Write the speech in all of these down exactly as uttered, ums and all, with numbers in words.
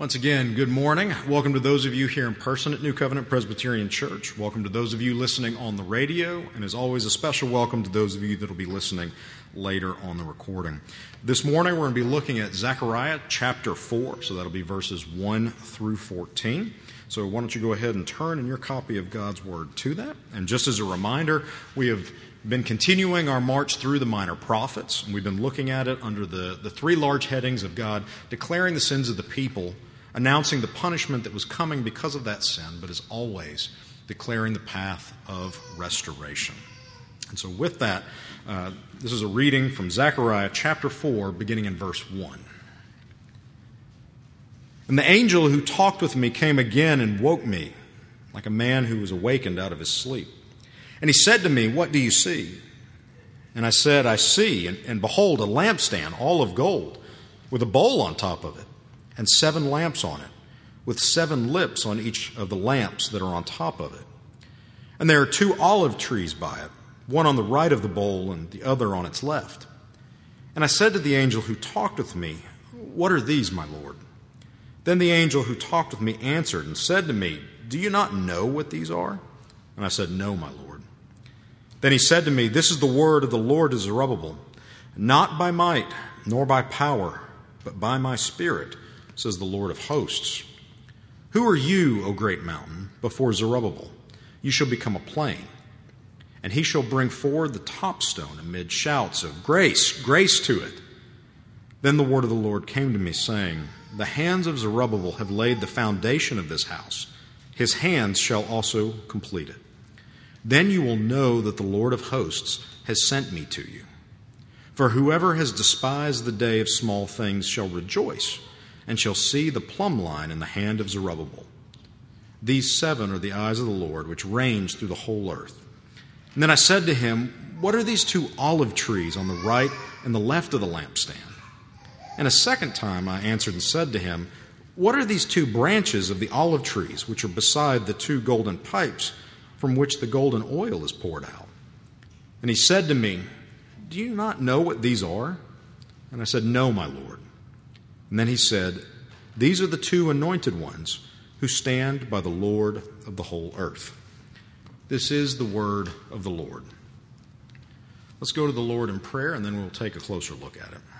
Once again, good morning. Welcome to those of you here in person at New Covenant Presbyterian Church. Welcome to those of you listening on the radio, and as always, a special welcome to those of you that will be listening later on the recording. This morning, we're going to be looking at Zechariah chapter four, so that'll be verses one through fourteen. So why don't you go ahead and turn in your copy of God's Word to that. And just as a reminder, we have been continuing our march through the minor prophets, and we've been looking at it under the, the three large headings of God declaring the sins of the people, announcing the punishment that was coming because of that sin, but as always, declaring the path of restoration. And so with that, uh, this is a reading from Zechariah chapter four, beginning in verse one. And the angel who talked with me came again and woke me, like a man who was awakened out of his sleep. And he said to me, "What do you see?" And I said, "I see, and, and behold, a lampstand, all of gold, with a bowl on top of it, and seven lamps on it, with seven lips on each of the lamps that are on top of it. And there are two olive trees by it, one on the right of the bowl and the other on its left. And I said to the angel who talked with me, "What are these, my Lord?" Then the angel who talked with me answered and said to me, "Do you not know what these are?" And I said, "No, my Lord." Then he said to me, "This is the word of the Lord to Zerubbabel, not by might nor by power, but by my Spirit, says the Lord of hosts. Who are you, O great mountain, before Zerubbabel? You shall become a plain. And he shall bring forward the top stone amid shouts of grace, grace to it." Then the word of the Lord came to me, saying, "The hands of Zerubbabel have laid the foundation of this house. His hands shall also complete it. Then you will know that the Lord of hosts has sent me to you. For whoever has despised the day of small things shall rejoice, and shall see the plumb line in the hand of Zerubbabel. These seven are the eyes of the Lord, which range through the whole earth." And then I said to him, "What are these two olive trees on the right and the left of the lampstand?" And a second time I answered and said to him, "What are these two branches of the olive trees, which are beside the two golden pipes from which the golden oil is poured out?" And he said to me, "Do you not know what these are?" And I said, "No, my Lord." And then he said, "These are the two anointed ones who stand by the Lord of the whole earth." This is the word of the Lord. Let's go to the Lord in prayer, and then we'll take a closer look at it.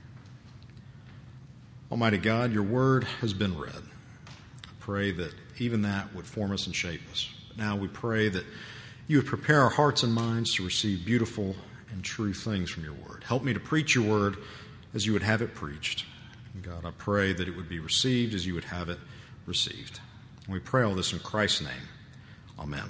Almighty God, your word has been read. I pray that even that would form us and shape us. But now we pray that you would prepare our hearts and minds to receive beautiful and true things from your word. Help me to preach your word as you would have it preached. God, I pray that it would be received as you would have it received. And we pray all this in Christ's name. Amen.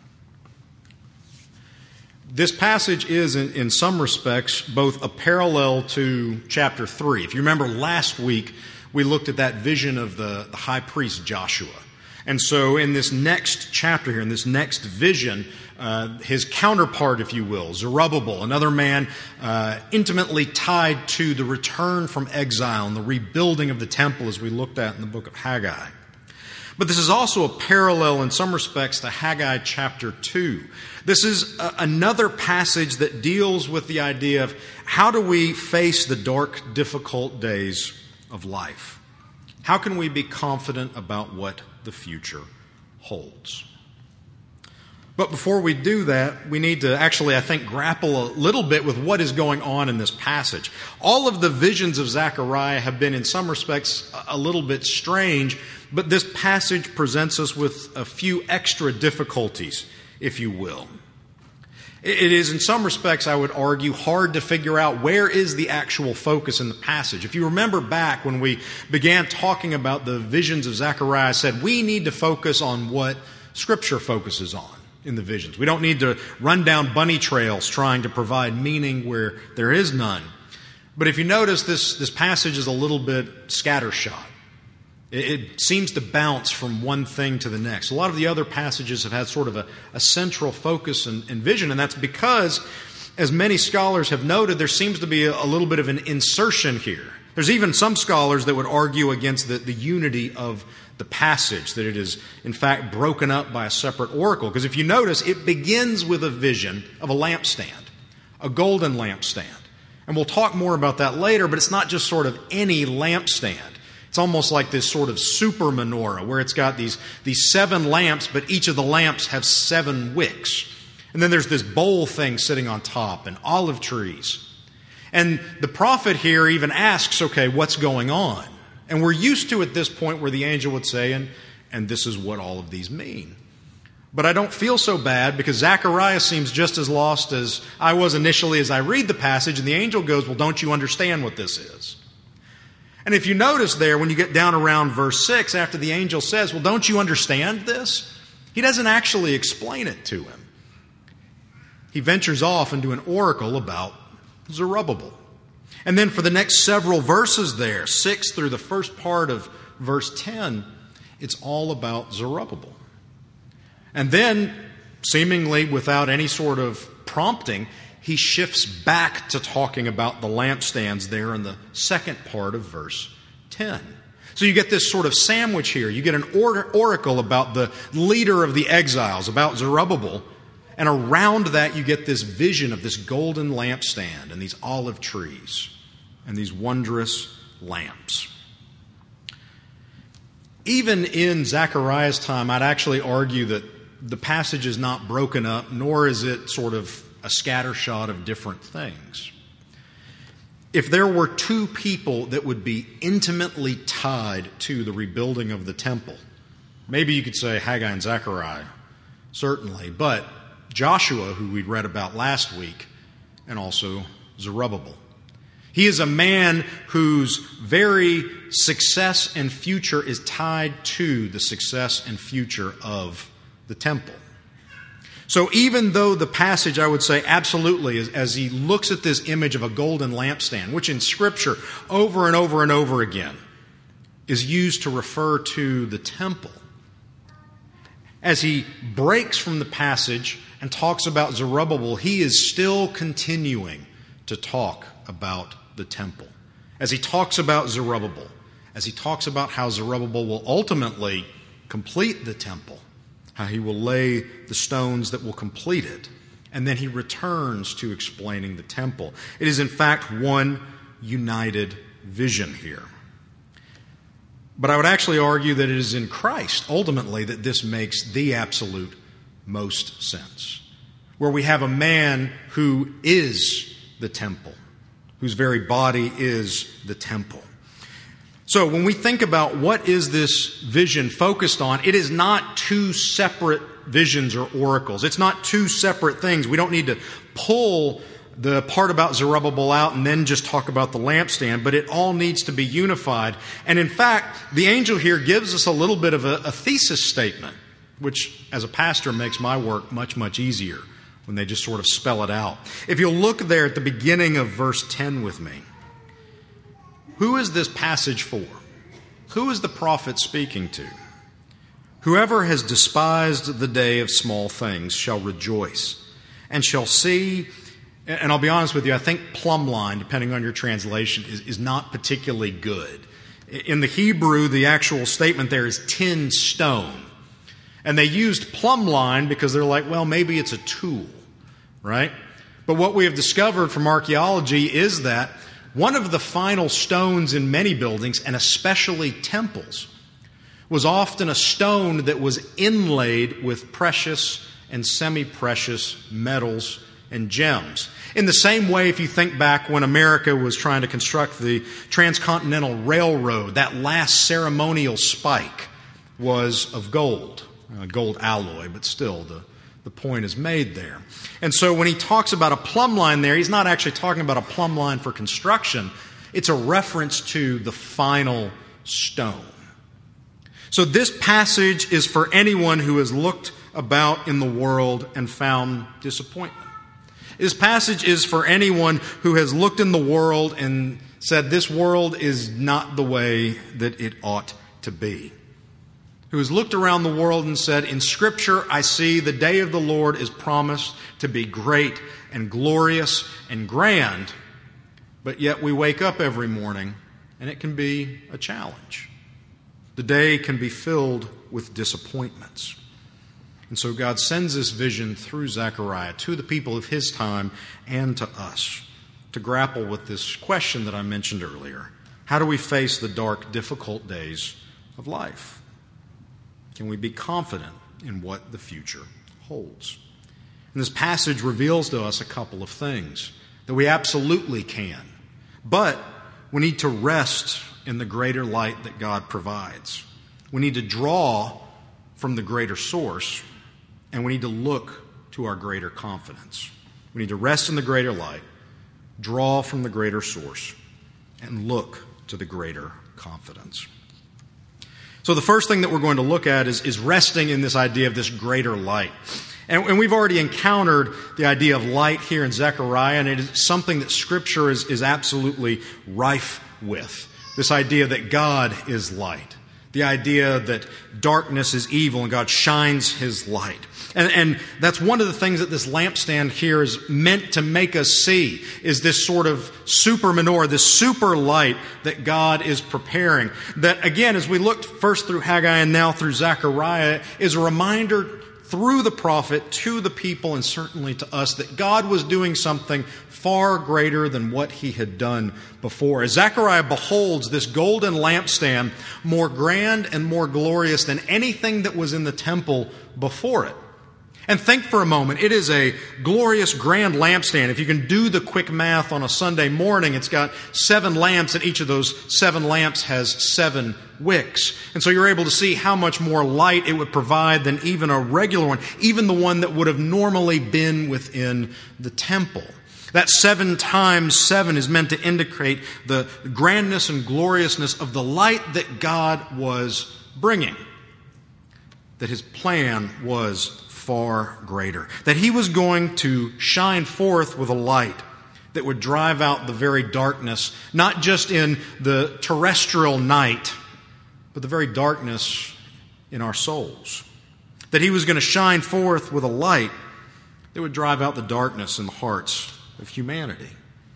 This passage is, in, in some respects, both a parallel to chapter three. If you remember last week, we looked at that vision of the, the high priest Joshua. And so in this next chapter here, in this next vision, uh, his counterpart, if you will, Zerubbabel, another man uh, intimately tied to the return from exile and the rebuilding of the temple, as we looked at in the book of Haggai. But this is also a parallel in some respects to Haggai chapter two. This is a, another passage that deals with the idea of how do we face the dark, difficult days of life? How can we be confident about what the future holds? But before we do that, we need to actually, I think, grapple a little bit with what is going on in this passage. All of the visions of Zechariah have been, in some respects, a little bit strange, but this passage presents us with a few extra difficulties, if you will. It is, in some respects, I would argue, hard to figure out where is the actual focus in the passage. If you remember back when we began talking about the visions of Zechariah, I said we need to focus on what Scripture focuses on in the visions. We don't need to run down bunny trails trying to provide meaning where there is none. But if you notice, this, this passage is a little bit scattershot. It seems to bounce from one thing to the next. A lot of the other passages have had sort of a, a central focus and, and vision, and that's because, as many scholars have noted, there seems to be a, a little bit of an insertion here. There's even some scholars that would argue against the, the unity of the passage, that it is, in fact, broken up by a separate oracle. Because if you notice, it begins with a vision of a lampstand, a golden lampstand. And we'll talk more about that later, but it's not just sort of any lampstand. It's almost like this sort of super menorah where it's got these, these seven lamps, but each of the lamps have seven wicks. And then there's this bowl thing sitting on top and olive trees. And the prophet here even asks, okay, what's going on? And we're used to at this point where the angel would say, and, and this is what all of these mean. But I don't feel so bad because Zechariah seems just as lost as I was initially as I read the passage, and the angel goes, well, don't you understand what this is? And if you notice there, when you get down around verse six, after the angel says, well, don't you understand this? He doesn't actually explain it to him. He ventures off into an oracle about Zerubbabel. And then for the next several verses there, six through the first part of verse ten, it's all about Zerubbabel. And then, seemingly without any sort of prompting, he shifts back to talking about the lampstands there in the second part of verse ten. So you get this sort of sandwich here. You get an or- oracle about the leader of the exiles, about Zerubbabel, and around that you get this vision of this golden lampstand and these olive trees and these wondrous lamps. Even in Zechariah's time, I'd actually argue that the passage is not broken up, nor is it sort of a scattershot of different things. If there were two people that would be intimately tied to the rebuilding of the temple, maybe you could say Haggai and Zechariah, certainly, but Joshua, who we read about last week, and also Zerubbabel. He is a man whose very success and future is tied to the success and future of the temple. So even though the passage, I would say absolutely, as, as he looks at this image of a golden lampstand, which in Scripture over and over and over again is used to refer to the temple, as he breaks from the passage and talks about Zerubbabel, he is still continuing to talk about the temple. As he talks about Zerubbabel, as he talks about how Zerubbabel will ultimately complete the temple, how he will lay the stones that will complete it, and then he returns to explaining the temple. It is in fact one united vision here. But I would actually argue that it is in Christ, ultimately, that this makes the absolute most sense. Where we have a man who is the temple, whose very body is the temple. So when we think about what is this vision focused on, it is not two separate visions or oracles. It's not two separate things. We don't need to pull the part about Zerubbabel out and then just talk about the lampstand, but it all needs to be unified. And in fact, the angel here gives us a little bit of a, a thesis statement, which as a pastor makes my work much, much easier when they just sort of spell it out. If you'll look there at the beginning of verse ten with me, who is this passage for? Who is the prophet speaking to? Whoever has despised the day of small things shall rejoice and shall see. And I'll be honest with you, I think plumb line, depending on your translation, is, is not particularly good. In the Hebrew, the actual statement there is tin stone. And they used plumb line because they're like, well, maybe it's a tool, right? But what we have discovered from archaeology is that one of the final stones in many buildings, and especially temples, was often a stone that was inlaid with precious and semi-precious metals and gems. In the same way, if you think back when America was trying to construct the Transcontinental Railroad, that last ceremonial spike was of gold, uh, gold alloy, but still the, the point is made there. And so when he talks about a plumb line there, he's not actually talking about a plumb line for construction. It's a reference to the final stone. So this passage is for anyone who has looked about in the world and found disappointment. This passage is for anyone who has looked in the world and said this world is not the way that it ought to be. Who has looked around the world and said, in Scripture I see the day of the Lord is promised to be great and glorious and grand, but yet we wake up every morning and it can be a challenge. The day can be filled with disappointments. And so God sends this vision through Zechariah to the people of his time and to us to grapple with this question that I mentioned earlier. How do we face the dark, difficult days of life? Can we be confident in what the future holds? And this passage reveals to us a couple of things that we absolutely can. But we need to rest in the greater light that God provides. We need to draw from the greater source, and we need to look to our greater confidence. We need to rest in the greater light, draw from the greater source, and look to the greater confidence. So the first thing that we're going to look at is, is resting in this idea of this greater light. And, and we've already encountered the idea of light here in Zechariah, and it is something that Scripture is, is absolutely rife with. This idea that God is light. The idea that darkness is evil and God shines His light. And, and that's one of the things that this lampstand here is meant to make us see, is this sort of super menorah, this super light that God is preparing. That, again, as we looked first through Haggai and now through Zechariah, is a reminder through the prophet to the people and certainly to us that God was doing something far greater than what He had done before. As Zechariah beholds this golden lampstand, more grand and more glorious than anything that was in the temple before it. And think for a moment, it is a glorious, grand lampstand. If you can do the quick math on a Sunday morning, it's got seven lamps, and each of those seven lamps has seven wicks. And so you're able to see how much more light it would provide than even a regular one, even the one that would have normally been within the temple. That seven times seven is meant to indicate the grandness and gloriousness of the light that God was bringing. That His plan was far greater. That He was going to shine forth with a light that would drive out the very darkness, not just in the terrestrial night, but the very darkness in our souls. That He was going to shine forth with a light that would drive out the darkness in the hearts of humanity.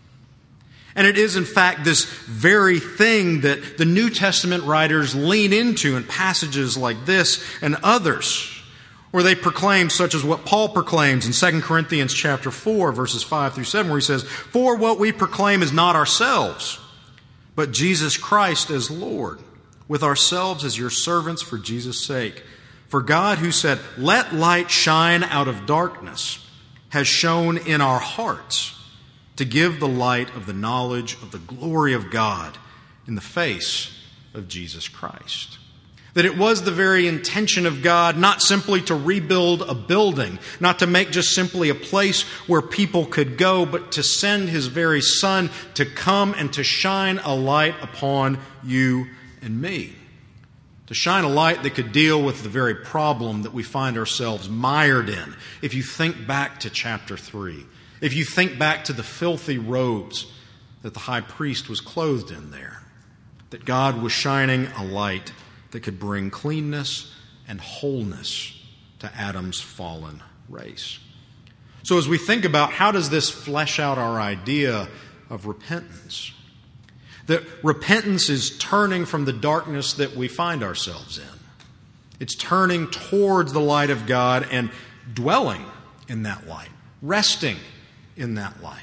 And it is, in fact, this very thing that the New Testament writers lean into in passages like this and others, where they proclaim, such as what Paul proclaims in Second Corinthians chapter four, verses five through seven, where he says, "For what we proclaim is not ourselves, but Jesus Christ as Lord, with ourselves as your servants for Jesus' sake. For God, who said, 'Let light shine out of darkness,' has shone in our hearts to give the light of the knowledge of the glory of God in the face of Jesus Christ." That it was the very intention of God not simply to rebuild a building, not to make just simply a place where people could go, but to send His very Son to come and to shine a light upon you and me. To shine a light that could deal with the very problem that we find ourselves mired in. If you think back to chapter three, if you think back to the filthy robes that the high priest was clothed in there, that God was shining a light that could bring cleanness and wholeness to Adam's fallen race. So as we think about how does this flesh out our idea of repentance, that repentance is turning from the darkness that we find ourselves in. It's turning towards the light of God and dwelling in that light, resting in that light.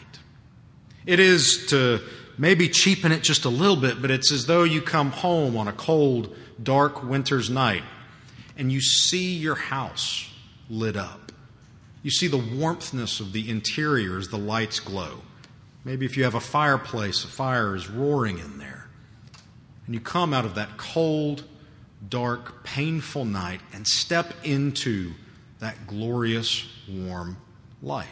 It is, to maybe cheapen it just a little bit, but it's as though you come home on a cold, dark winter's night and you see your house lit up. You see the warmthness of the interior as the lights glow. Maybe if you have a fireplace, a fire is roaring in there. And you come out of that cold, dark, painful night and step into that glorious, warm light.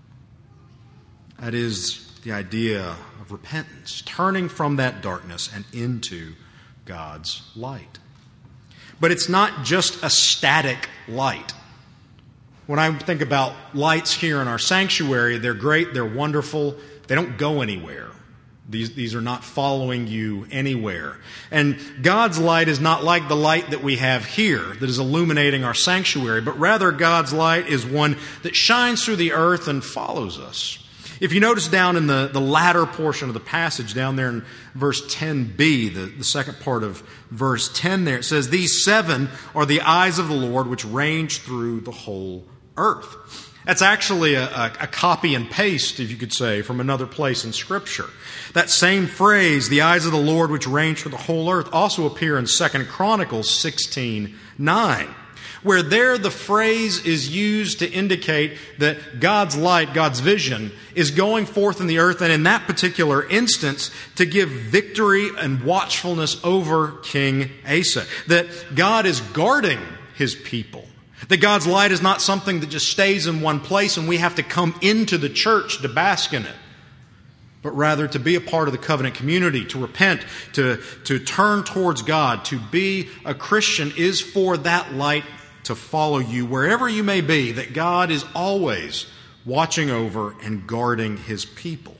That is the idea of repentance, turning from that darkness and into God's light. But it's not just a static light. When I think about lights here in our sanctuary, they're great, they're wonderful, they don't go anywhere. These, these are not following you anywhere. And God's light is not like the light that we have here that is illuminating our sanctuary, but rather God's light is one that shines through the earth and follows us. If you notice down in the, the latter portion of the passage, down there in verse ten b, the, the second part of verse ten there, it says, "These seven are the eyes of the Lord which range through the whole earth." That's actually a, a, a copy and paste, if you could say, from another place in Scripture. That same phrase, the eyes of the Lord which range through the whole earth, also appear in Second Chronicles sixteen nine, where there the phrase is used to indicate that God's light, God's vision, is going forth in the earth, and in that particular instance, to give victory and watchfulness over King Asa. That God is guarding His people. That God's light is not something that just stays in one place and we have to come into the church to bask in it, but rather to be a part of the covenant community, to repent, to, to turn towards God, to be a Christian is for that light to follow you wherever you may be, that God is always watching over and guarding His people.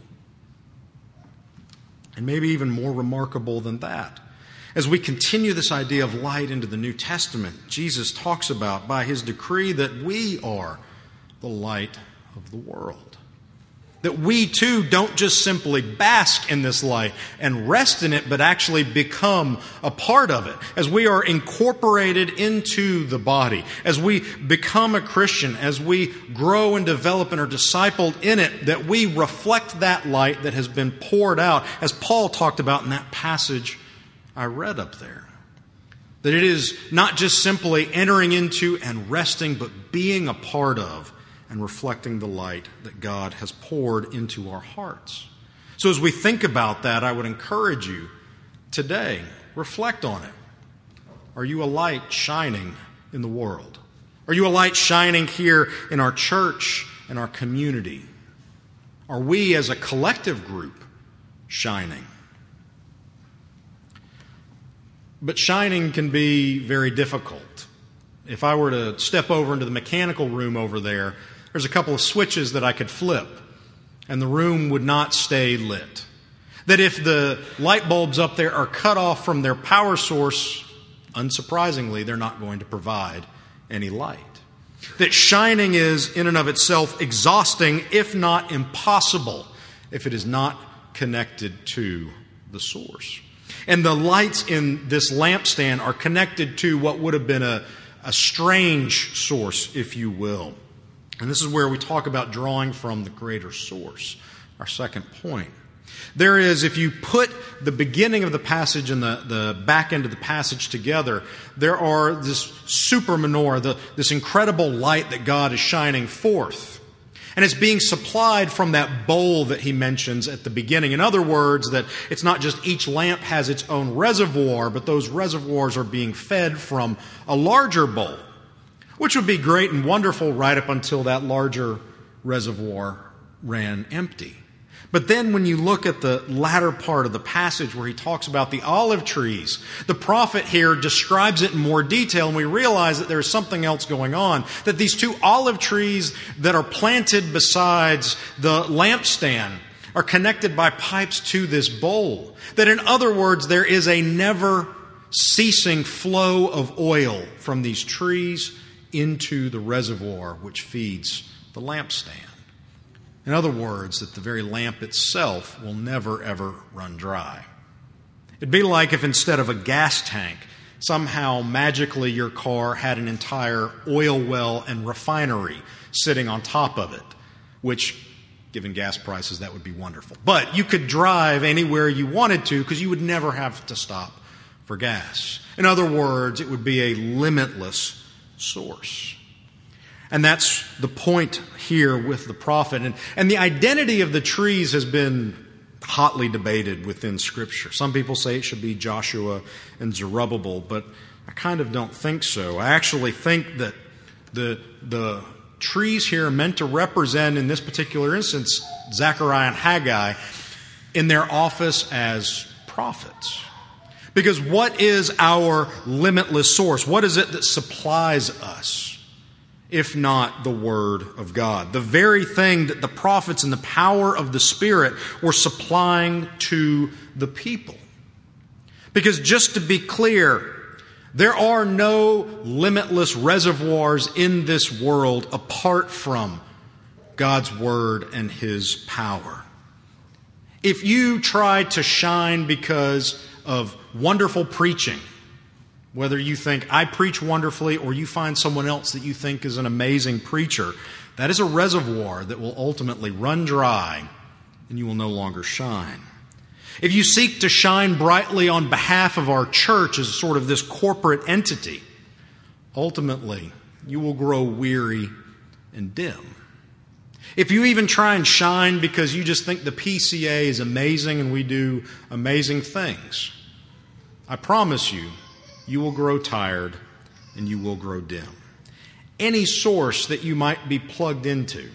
And maybe even more remarkable than that, as we continue this idea of light into the New Testament, Jesus talks about by His decree that we are the light of the world. That we too don't just simply bask in this light and rest in it, but actually become a part of it. As we are incorporated into the body, as we become a Christian, as we grow and develop and are discipled in it, that we reflect that light that has been poured out, as Paul talked about in that passage I read up there. That it is not just simply entering into and resting, but being a part of and reflecting the light that God has poured into our hearts. So as we think about that, I would encourage you today, reflect on it. Are you a light shining in the world? Are you a light shining here in our church and our community? Are we as a collective group shining? But shining can be very difficult. If I were to step over into the mechanical room over there, there's a couple of switches that I could flip, and the room would not stay lit. That if the light bulbs up there are cut off from their power source, unsurprisingly, they're not going to provide any light. That shining is, in and of itself, exhausting, if not impossible, if it is not connected to the source. And the lights in this lampstand are connected to what would have been a, a strange source, if you will. And this is where we talk about drawing from the greater source, our second point. There is, if you put the beginning of the passage and the, the back end of the passage together, there are this super menorah, the, this incredible light that God is shining forth. And it's being supplied from that bowl that he mentions at the beginning. In other words, that it's not just each lamp has its own reservoir, but those reservoirs are being fed from a larger bowl, which would be great and wonderful right up until that larger reservoir ran empty. But then when you look at the latter part of the passage where he talks about the olive trees, the prophet here describes it in more detail, and we realize that there's something else going on. That these two olive trees that are planted besides the lampstand are connected by pipes to this bowl. That in other words, there is a never-ceasing flow of oil from these trees into the reservoir which feeds the lampstand. In other words, that the very lamp itself will never, ever run dry. It'd be like if instead of a gas tank, somehow magically your car had an entire oil well and refinery sitting on top of it, which, given gas prices, that would be wonderful. But you could drive anywhere you wanted to because you would never have to stop for gas. In other words, it would be a limitless source. And that's the point here with the prophet. And, and the identity of the trees has been hotly debated within Scripture. Some people say it should be Joshua and Zerubbabel, but I kind of don't think so. I actually think that the, the trees here are meant to represent, in this particular instance, Zechariah and Haggai in their office as prophets. Because what is our limitless source? What is it that supplies us, if not the Word of God? The very thing that the prophets in the power of the Spirit were supplying to the people. Because just to be clear, there are no limitless reservoirs in this world apart from God's Word and His power. If you try to shine because of wonderful preaching, whether you think I preach wonderfully or you find someone else that you think is an amazing preacher, that is a reservoir that will ultimately run dry and you will no longer shine. If you seek to shine brightly on behalf of our church as sort of this corporate entity, ultimately you will grow weary and dim. If you even try and shine because you just think the P C A is amazing and we do amazing things, I promise you, you will grow tired and you will grow dim. Any source that you might be plugged into,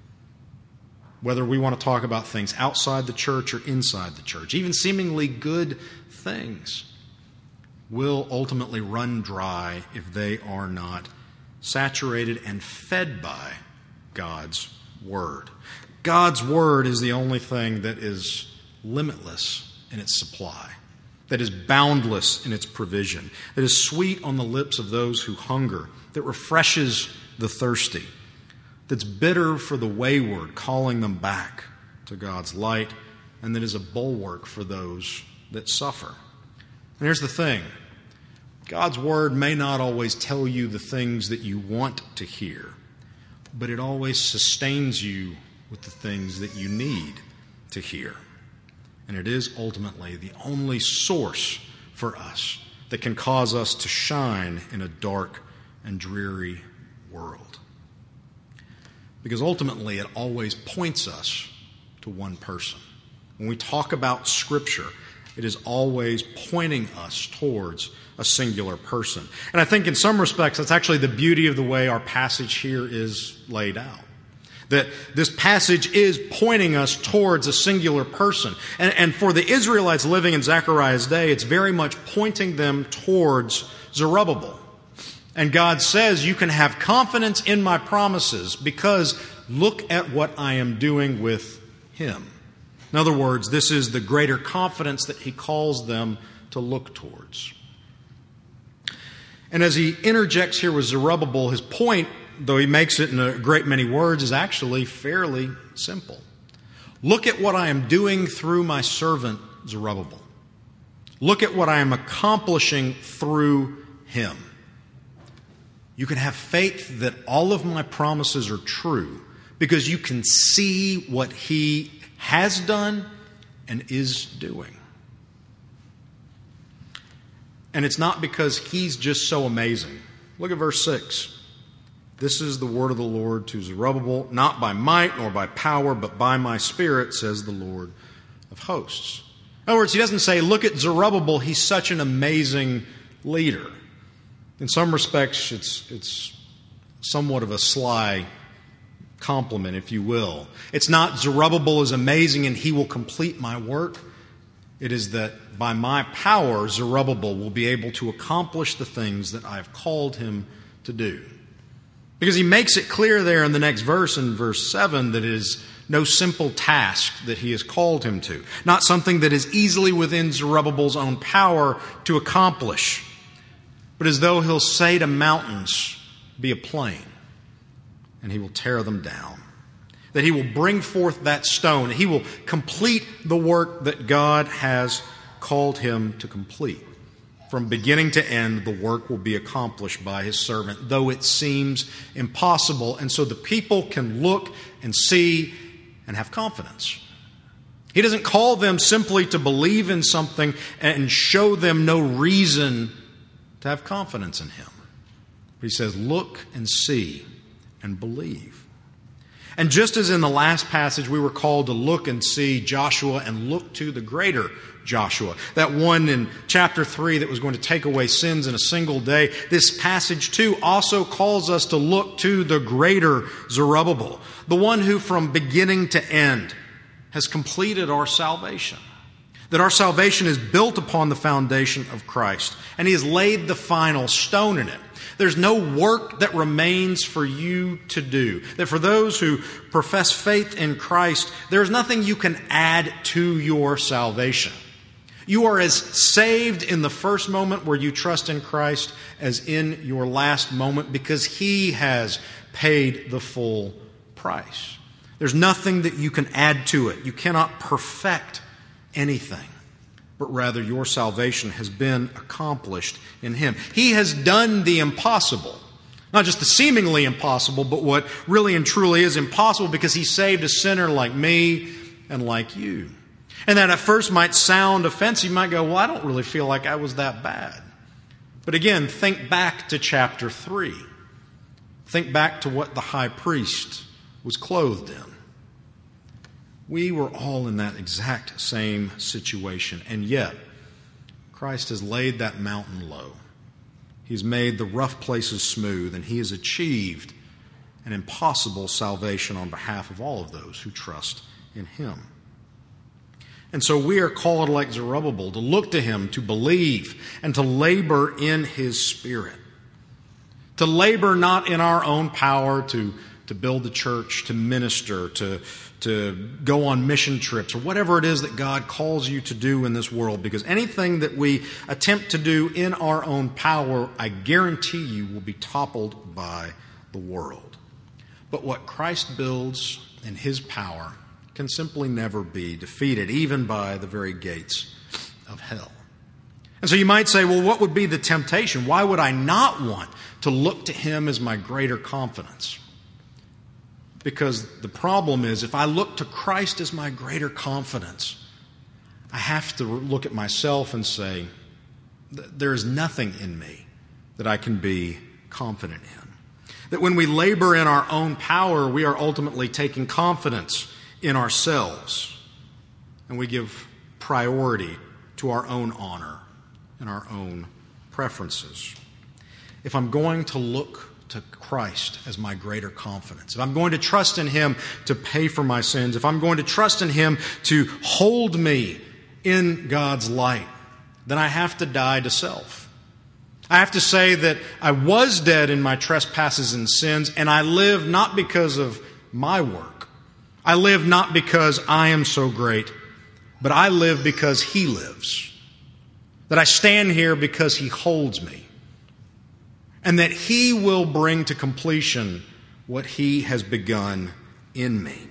whether we want to talk about things outside the church or inside the church, even seemingly good things, will ultimately run dry if they are not saturated and fed by God's Word. God's Word is the only thing that is limitless in its supply, that is boundless in its provision, that is sweet on the lips of those who hunger, that refreshes the thirsty, that's bitter for the wayward, calling them back to God's light, and that is a bulwark for those that suffer. And here's the thing. God's Word may not always tell you the things that you want to hear, but it always sustains you with the things that you need to hear. And it is ultimately the only source for us that can cause us to shine in a dark and dreary world. Because ultimately it always points us to one person. When we talk about Scripture, it is always pointing us towards a singular person. And I think in some respects that's actually the beauty of the way our passage here is laid out. That this passage is pointing us towards a singular person. And, and for the Israelites living in Zechariah's day, it's very much pointing them towards Zerubbabel. And God says, you can have confidence in my promises because look at what I am doing with him. In other words, this is the greater confidence that he calls them to look towards. And as he interjects here with Zerubbabel, his point, though he makes it in a great many words, is actually fairly simple. Look at what I am doing through my servant Zerubbabel. Look at what I am accomplishing through him. You can have faith that all of my promises are true because you can see what he has done and is doing. And it's not because he's just so amazing. Look at verse six. This is the word of the Lord to Zerubbabel, not by might nor by power, but by my Spirit, says the Lord of hosts. In other words, he doesn't say, look at Zerubbabel, he's such an amazing leader. In some respects, it's, it's somewhat of a sly compliment, if you will. It's not Zerubbabel is amazing and he will complete my work. It is that by my power, Zerubbabel will be able to accomplish the things that I have called him to do. Because he makes it clear there in the next verse, in verse seven, that it is no simple task that he has called him to. Not something that is easily within Zerubbabel's own power to accomplish. But as though he'll say to mountains, be a plain, and he will tear them down. That he will bring forth that stone. He will complete the work that God has called him to complete. From beginning to end, the work will be accomplished by his servant, though it seems impossible. And so the people can look and see and have confidence. He doesn't call them simply to believe in something and show them no reason to have confidence in him. But he says, look and see and believe. And just as in the last passage we were called to look and see Joshua and look to the greater Joshua, that one in chapter three that was going to take away sins in a single day, this passage too also calls us to look to the greater Zerubbabel, the one who from beginning to end has completed our salvation. That our salvation is built upon the foundation of Christ, and he has laid the final stone in it. There's no work that remains for you to do. That for those who profess faith in Christ, there's nothing you can add to your salvation. You are as saved in the first moment where you trust in Christ as in your last moment because he has paid the full price. There's nothing that you can add to it. You cannot perfect anything, but rather your salvation has been accomplished in him. He has done the impossible Not just the seemingly impossible, but what really and truly is impossible, because he saved a sinner like me and like you. And that at first might sound offensive. You might go, well, I don't really feel like I was that bad. But again, think back to chapter three. Think back to what the high priest was clothed in. We were all in that exact same situation. And yet, Christ has laid that mountain low. He's made the rough places smooth, and he has achieved an impossible salvation on behalf of all of those who trust in him. And so we are called, like Zerubbabel, to look to him, to believe, and to labor in his Spirit. To labor not in our own power to, to build the church, to minister, to, to go on mission trips, or whatever it is that God calls you to do in this world. Because anything that we attempt to do in our own power, I guarantee you, will be toppled by the world. But what Christ builds in his power can simply never be defeated, even by the very gates of hell. And so you might say, well, what would be the temptation? Why would I not want to look to him as my greater confidence? Because the problem is, if I look to Christ as my greater confidence, I have to look at myself and say, there is nothing in me that I can be confident in. That when we labor in our own power, we are ultimately taking confidence in ourselves, and we give priority to our own honor and our own preferences. If I'm going to look to Christ as my greater confidence, if I'm going to trust in him to pay for my sins, if I'm going to trust in him to hold me in God's light, then I have to die to self. I have to say that I was dead in my trespasses and sins, and I live not because of my work. I live not because I am so great, but I live because he lives. That I stand here because he holds me. And that he will bring to completion what he has begun in me.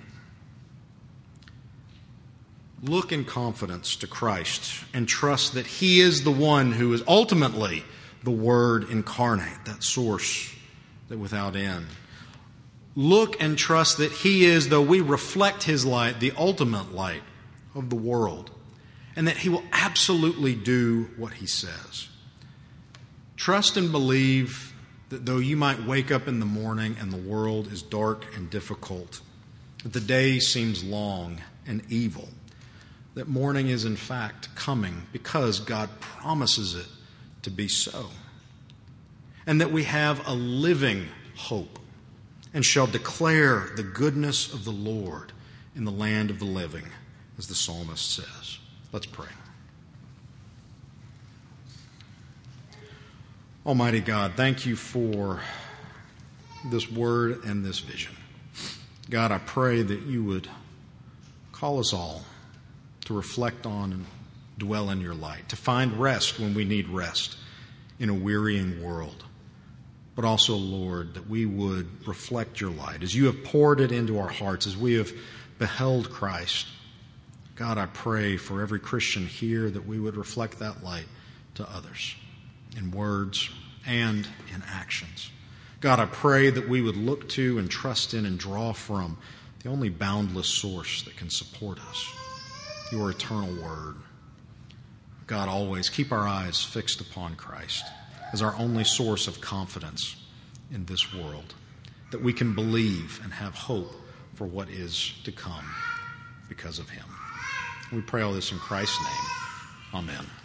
Look in confidence to Christ and trust that he is the one who is ultimately the Word incarnate, that source that without end. Look and trust that he is, though we reflect his light, the ultimate light of the world, and that he will absolutely do what he says. Trust and believe that though you might wake up in the morning and the world is dark and difficult, that the day seems long and evil, that morning is in fact coming because God promises it to be so, and that we have a living hope and shall declare the goodness of the Lord in the land of the living, as the psalmist says. Let's pray. Almighty God, thank you for this word and this vision. God, I pray that you would call us all to reflect on and dwell in your light, to find rest when we need rest in a wearying world. But also, Lord, that we would reflect your light as you have poured it into our hearts, as we have beheld Christ. God, I pray for every Christian here that we would reflect that light to others in words and in actions. God, I pray that we would look to and trust in and draw from the only boundless source that can support us, your eternal word. God, always keep our eyes fixed upon Christ as our only source of confidence in this world, that we can believe and have hope for what is to come because of him. We pray all this in Christ's name. Amen.